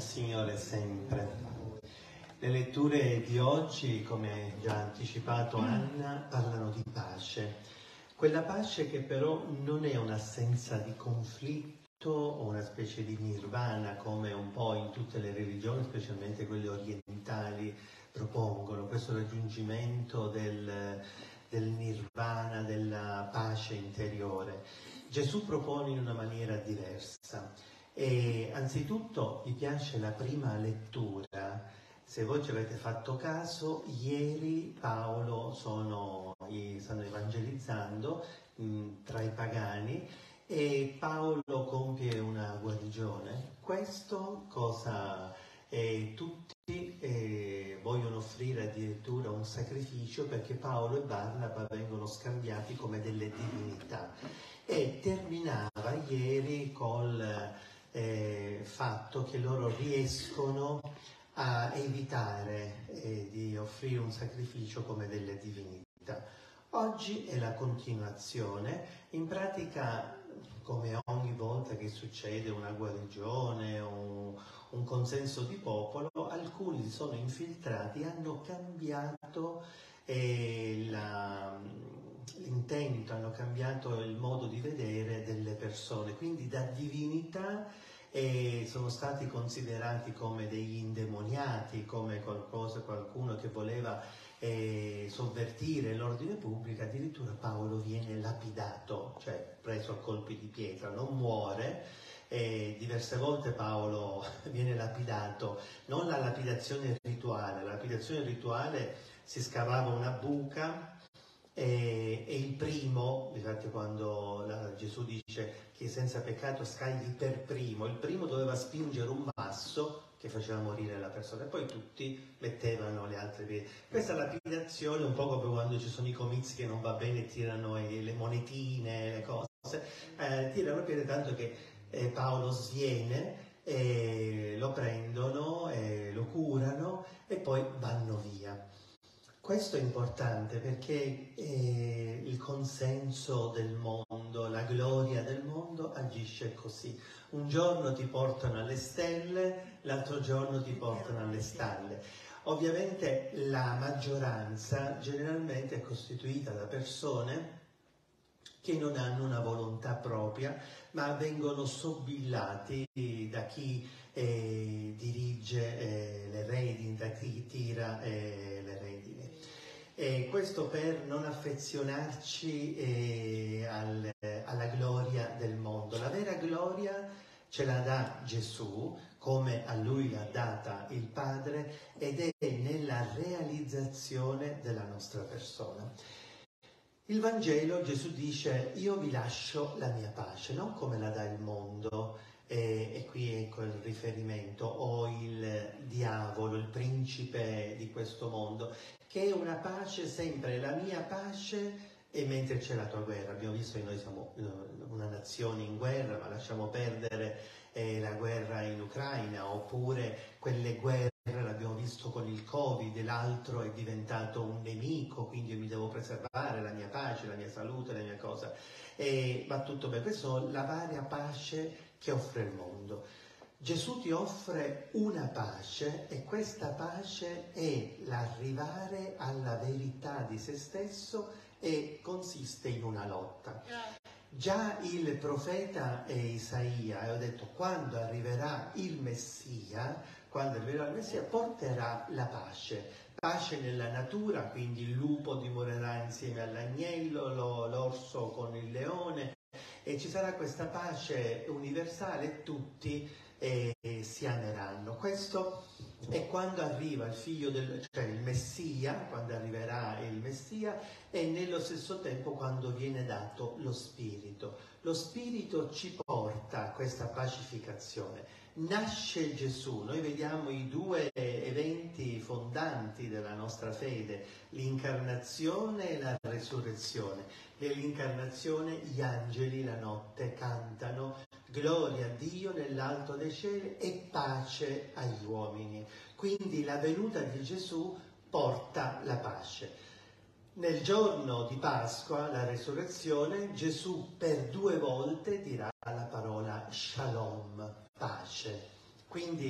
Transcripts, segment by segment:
Signore sempre. Le letture di oggi, come già anticipato Anna, parlano di pace. Quella pace che però non è un'assenza di conflitto o una specie di nirvana come un po' in tutte le religioni, specialmente quelle orientali, propongono, questo raggiungimento del nirvana, della pace interiore. Gesù propone in una maniera diversa. E anzitutto mi piace la prima lettura. Se voi ci avete fatto caso, ieri Paolo stanno evangelizzando tra i pagani e Paolo compie una guarigione. Questo cosa tutti vogliono offrire addirittura un sacrificio, perché Paolo e Barnaba vengono scambiati come delle divinità. E terminava ieri col fatto che loro riescono a evitare di offrire un sacrificio come delle divinità. Oggi è la continuazione. In pratica, come ogni volta che succede una guarigione o un consenso di popolo, alcuni si sono infiltrati e hanno cambiato l'intento, hanno cambiato il modo di vedere delle persone, quindi da divinità sono stati considerati come degli indemoniati, come qualcuno che voleva sovvertire l'ordine pubblico. Addirittura Paolo viene lapidato, cioè preso a colpi di pietra, non muore. Diverse volte Paolo viene lapidato, non la lapidazione rituale si scavava una buca e il primo, infatti quando Gesù dice che senza peccato scagli per primo, il primo doveva spingere un masso che faceva morire la persona e poi tutti mettevano le altre piede. Questa lapidazione è un po' come quando ci sono i comizi che non va bene, tirano le monetine, le cose, tirano piede, tanto che Paolo sviene, lo prendono, lo curano e poi vanno via. Questo è importante perché il consenso del mondo, la gloria del mondo agisce così. Un giorno ti portano alle stelle, l'altro giorno ti portano alle stalle. Ovviamente la maggioranza generalmente è costituita da persone che non hanno una volontà propria, ma vengono sobillati da chi dirige le redini, da chi tira le redini. Questo per non affezionarci alla gloria del mondo. La vera gloria ce la dà Gesù, come a Lui l'ha data il Padre, ed è nella realizzazione della nostra persona. Il Vangelo, Gesù dice: io vi lascio la mia pace, non come la dà il mondo, e qui ecco il riferimento, o il diavolo, il principe di questo mondo, che è una pace sempre, la mia pace, e mentre c'è la tua guerra. Abbiamo visto che noi siamo una nazione in guerra, ma lasciamo perdere la guerra in Ucraina, oppure quelle guerre, l'abbiamo visto con il Covid, l'altro è diventato un nemico, quindi io mi devo preservare la mia pace, la mia salute, la mia cosa. Va tutto bene, questa è la varia pace che offre il mondo. Gesù ti offre una pace e questa pace è l'arrivare alla verità di se stesso e consiste in una lotta. Già il profeta Isaia ha detto: quando arriverà il Messia, porterà la pace nella natura, quindi il lupo dimorerà insieme all'agnello, l'orso con il leone, e ci sarà questa pace universale e tutti si ameranno. Questo è quando arriva il il Messia, quando arriverà il Messia, e nello stesso tempo quando viene dato lo Spirito. Lo Spirito ci porta a questa pacificazione. Nasce Gesù, noi vediamo i due eventi fondanti della nostra fede, l'incarnazione e la resurrezione. Nell'incarnazione gli angeli la notte cantano gloria a Dio nell'alto dei cieli e pace agli uomini. Quindi la venuta di Gesù porta la pace. Nel giorno di Pasqua, la resurrezione, Gesù per 2 volte dirà la parola shalom, pace. Quindi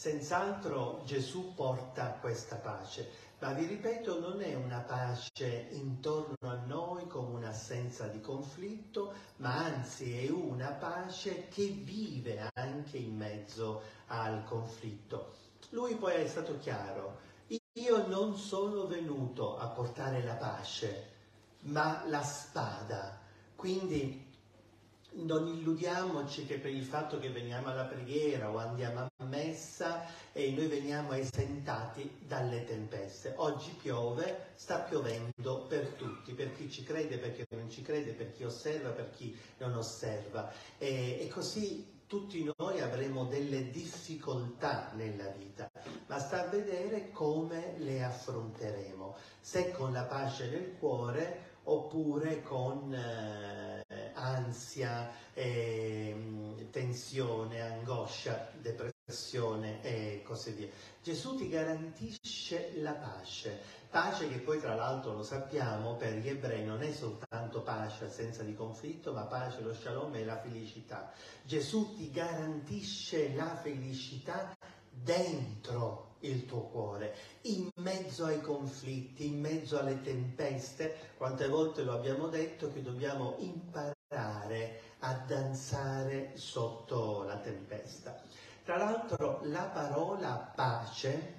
Senz'altro Gesù porta questa pace, ma vi ripeto, non è una pace intorno a noi come un'assenza di conflitto, ma anzi è una pace che vive anche in mezzo al conflitto. Lui poi è stato chiaro: io non sono venuto a portare la pace, ma la spada. Quindi non illudiamoci che per il fatto che veniamo alla preghiera o andiamo a messa noi veniamo esentati dalle tempeste. Oggi piove, sta piovendo per tutti, per chi ci crede, per chi non ci crede, per chi osserva, per chi non osserva. E così tutti noi avremo delle difficoltà nella vita, ma sta a vedere come le affronteremo, se con la pace nel cuore oppure con ansia, tensione, angoscia, depressione e così via. Gesù ti garantisce la pace che poi tra l'altro lo sappiamo per gli ebrei non è soltanto pace, assenza di conflitto, ma pace, lo shalom e la felicità. Gesù ti garantisce la felicità dentro il tuo cuore, in mezzo ai conflitti, in mezzo alle tempeste. Quante volte lo abbiamo detto che dobbiamo imparare a danzare sotto la tempesta. Tra l'altro la parola pace,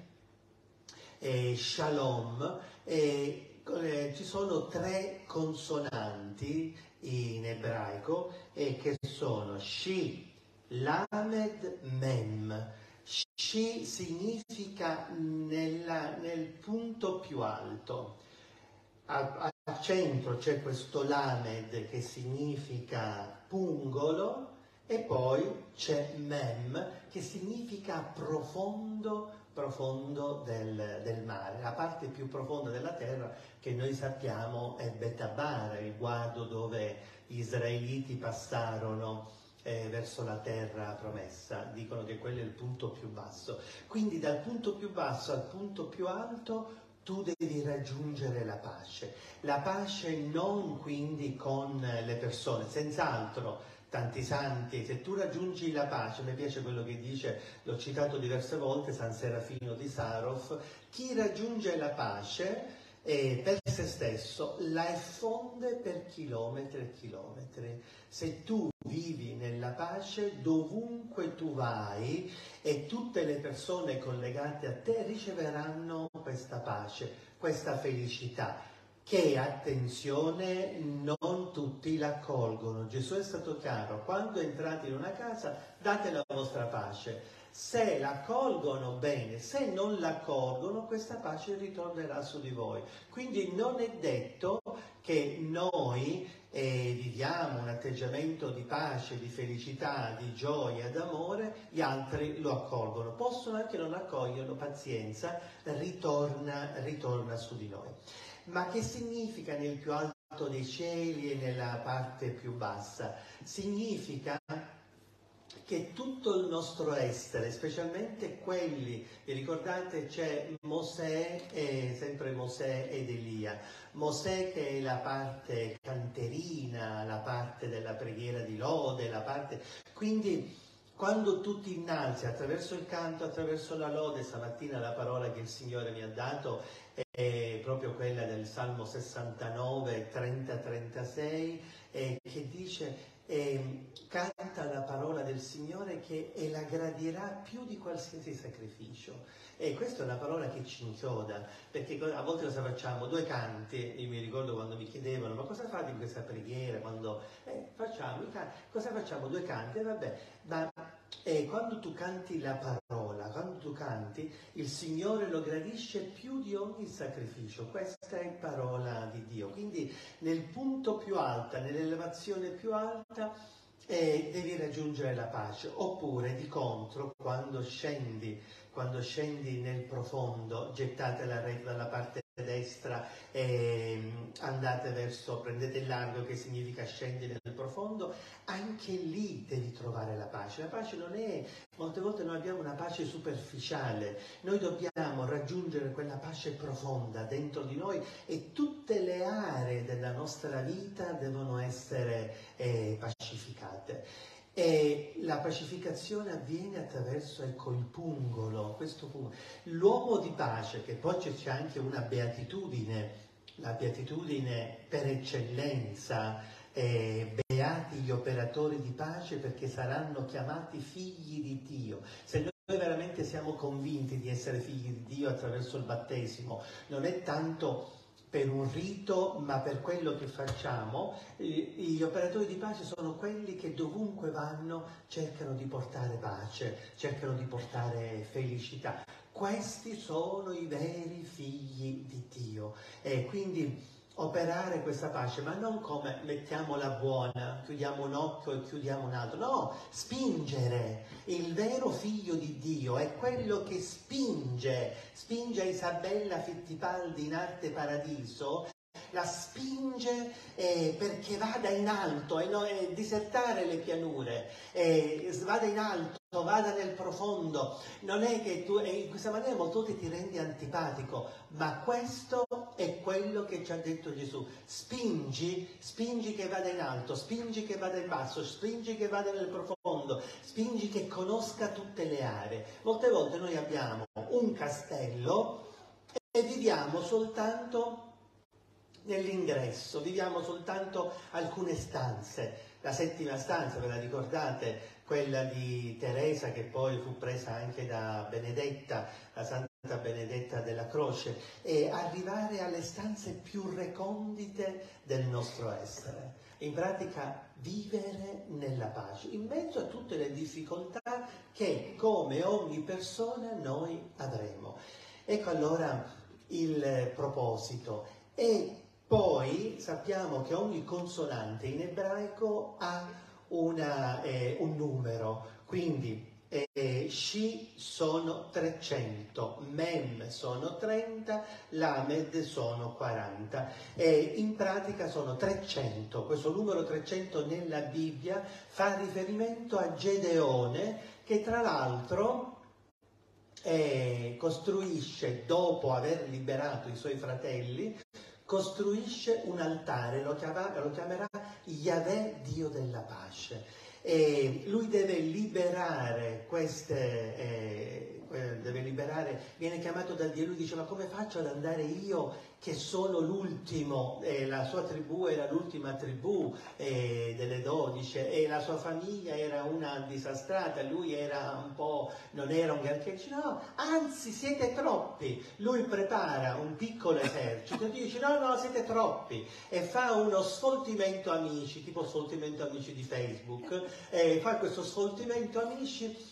shalom, ci sono 3 consonanti in ebraico che sono Shi, Lamed, Mem. Shi significa nel punto più alto. Al centro c'è questo Lamed che significa pungolo e poi c'è Mem che significa profondo del mare. La parte più profonda della terra che noi sappiamo è Betabara, il guado dove gli israeliti passarono verso la terra promessa. Dicono che quello è il punto più basso. Quindi dal punto più basso al punto più alto tu devi raggiungere la pace non quindi con le persone, senz'altro tanti santi, se tu raggiungi la pace, mi piace quello che dice, l'ho citato diverse volte, San Serafino di Sarov, chi raggiunge la pace per se stesso la effonde per chilometri e chilometri. Se tu vivi nella pace, dovunque tu vai e tutte le persone collegate a te riceveranno questa pace, questa felicità, che, attenzione, non tutti l'accolgono. Gesù è stato chiaro: quando entrate in una casa date la vostra pace. Se l'accolgono bene, se non l'accolgono, questa pace ritornerà su di voi. Quindi non è detto che noi viviamo un atteggiamento di pace, di felicità, di gioia, d'amore, gli altri lo accolgono. Possono anche non accoglierlo, pazienza, ritorna su di noi. Ma che significa nel più alto dei cieli e nella parte più bassa? Significa che tutto il nostro essere, specialmente quelli, vi ricordate c'è Mosè, sempre Mosè ed Elia. Mosè che è la parte canterina, la parte della preghiera di lode, quindi quando tu ti innalzi attraverso il canto, attraverso la lode, stamattina la parola che il Signore mi ha dato è proprio quella del Salmo 69, 30-36, che dice canta la parola del Signore che la gradirà più di qualsiasi sacrificio. E questa è una parola che ci inchioda, perché a volte cosa facciamo? 2 canti, io mi ricordo quando mi chiedevano ma cosa fate in questa preghiera? Quando facciamo i canti, cosa facciamo? 2 canti, e vabbè, ma quando tu canti la parola, quando tu canti, il Signore lo gradisce più di ogni sacrificio. Questa è parola di Dio. Quindi nel punto più alto, nell'elevazione più alta, devi raggiungere la pace. Oppure, di contro, quando scendi nel profondo, gettate la rete dalla parte destra e andate prendete il largo, che significa scendere nel profondo, anche lì devi trovare la pace. La pace non è, molte volte noi abbiamo una pace superficiale, noi dobbiamo raggiungere quella pace profonda dentro di noi e tutte le aree della nostra vita devono essere pacificate. E la pacificazione avviene attraverso, ecco, il pungolo, l'uomo di pace, che poi c'è anche una beatitudine, la beatitudine per eccellenza, beati gli operatori di pace perché saranno chiamati figli di Dio. Se noi veramente siamo convinti di essere figli di Dio attraverso il battesimo, non è tanto per un rito, ma per quello che facciamo. Gli operatori di pace sono quelli che dovunque vanno cercano di portare pace, cercano di portare felicità. Questi sono i veri figli di Dio. E quindi operare questa pace, ma non come mettiamola buona, chiudiamo un occhio e chiudiamo un altro, no, spingere. Il vero figlio di Dio è quello che spinge Isabella Fittipaldi in Arte Paradiso, la spinge perché vada in alto e disertare le pianure, vada in alto, vada nel profondo. Non è che tu, in questa maniera molte volte ti rendi antipatico, ma questo è quello che ci ha detto Gesù. Spingi che vada in alto, spingi che vada in basso, spingi che vada nel profondo, spingi che conosca tutte le aree. Molte volte noi abbiamo un castello e viviamo soltanto nell'ingresso, viviamo soltanto alcune stanze. La settima stanza, ve la ricordate? Quella di Teresa, che poi fu presa anche da Benedetta, la Santa Benedetta della Croce, e arrivare alle stanze più recondite del nostro essere. In pratica vivere nella pace, in mezzo a tutte le difficoltà che come ogni persona noi avremo. Ecco allora il proposito. E poi sappiamo che ogni consonante in ebraico ha un numero, quindi Shi sono 300, Mem sono 30, Lamed sono 40 e in pratica sono 300. Questo numero 300 nella Bibbia fa riferimento a Gedeone, che tra l'altro costruisce, dopo aver liberato i suoi fratelli, costruisce un altare, lo chiamerà Yahweh, Dio della pace. E lui deve liberare viene chiamato da Dio, lui dice: ma come faccio ad andare io che sono l'ultimo? La sua tribù era l'ultima tribù delle 12 e la sua famiglia era una disastrata, lui era un po', non era un granché, dice no, anzi siete troppi. Lui prepara un piccolo esercito e dice no, siete troppi, e fa uno sfoltimento amici, tipo sfoltimento amici di Facebook, fa questo sfoltimento amici,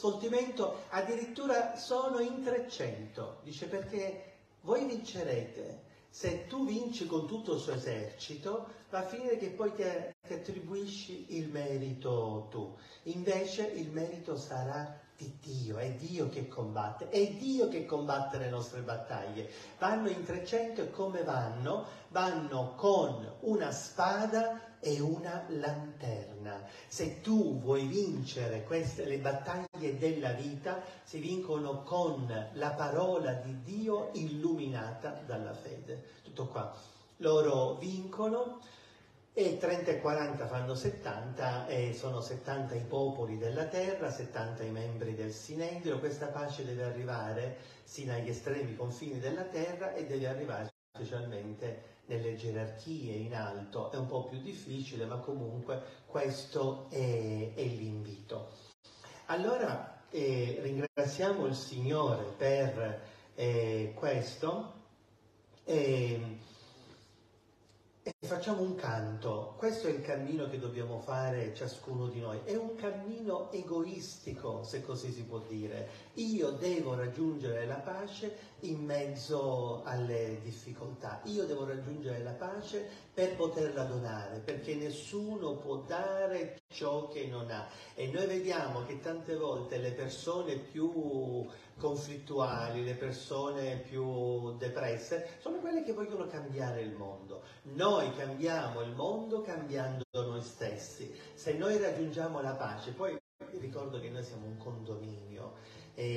addirittura sono in 300, dice, perché voi vincerete. Se tu vinci con tutto il suo esercito, va a finire che poi ti attribuisci il merito tu. Invece il merito sarà di Dio, è Dio che combatte, è Dio che combatte le nostre battaglie. Vanno in 300 e come vanno? Vanno con una spada e una lanterna. Se tu vuoi vincere le battaglie della vita, si vincono con la parola di Dio illuminata dalla fede. Tutto qua. Loro vincono e 30 e 40 fanno 70 e sono 70 i popoli della terra, 70 i membri del Sinedrio. Questa pace deve arrivare sino agli estremi confini della terra e deve arrivare specialmente nelle gerarchie in alto. È un po' più difficile, ma comunque questo è l'invito. Allora ringraziamo il Signore per questo e facciamo un canto. Questo è il cammino che dobbiamo fare ciascuno di noi. È un cammino egoistico, se così si può dire. Io devo raggiungere la pace in mezzo alle difficoltà. Io devo raggiungere la pace per poterla donare, perché nessuno può dare ciò che non ha. E noi vediamo che tante volte le persone più conflittuali, le persone più depresse, sono quelle che vogliono cambiare il mondo. Noi cambiamo il mondo cambiando noi stessi. Se noi raggiungiamo la pace, poi ricordo che noi siamo un condominio.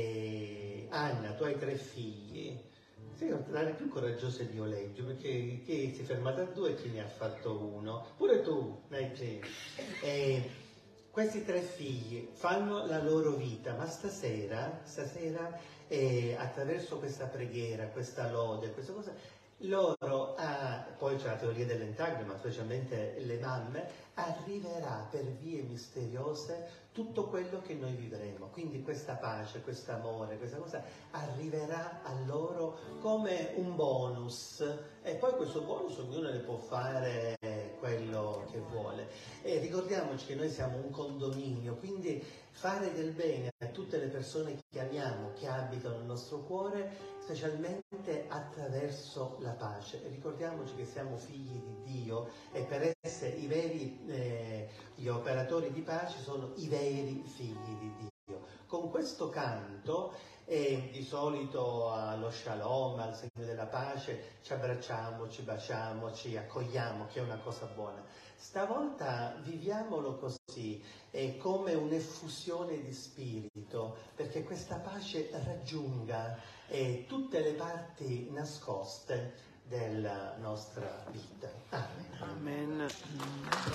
Anna, tu hai 3 figli. Sei una delle più coraggiose di Oleggio, perché si è fermata a 2 e chi ne ha fatto 1? Pure tu ne hai 3. questi tre figli fanno la loro vita, ma stasera attraverso questa preghiera, questa lode, questa cosa, loro, poi c'è la teoria dell'entaglio, ma specialmente le mamme, arriverà per vie misteriose tutto quello che noi vivremo. Quindi questa pace, questo amore, questa cosa arriverà a loro come un bonus, e poi questo bonus ognuno ne può fare quello che vuole. E ricordiamoci che noi siamo un condominio, quindi fare del bene a tutte le persone che amiamo, che abitano nel nostro cuore, specialmente attraverso la pace. E ricordiamoci che siamo figli di Dio, e per essere gli operatori di pace sono i veri figli di Dio. Con questo canto, di solito allo Shalom, al segno della pace, ci abbracciamo, ci baciamo, ci accogliamo, che è una cosa buona. Stavolta viviamolo così, come un'effusione di spirito, perché questa pace raggiunga tutte le parti nascoste della nostra vita. Amen. Amen.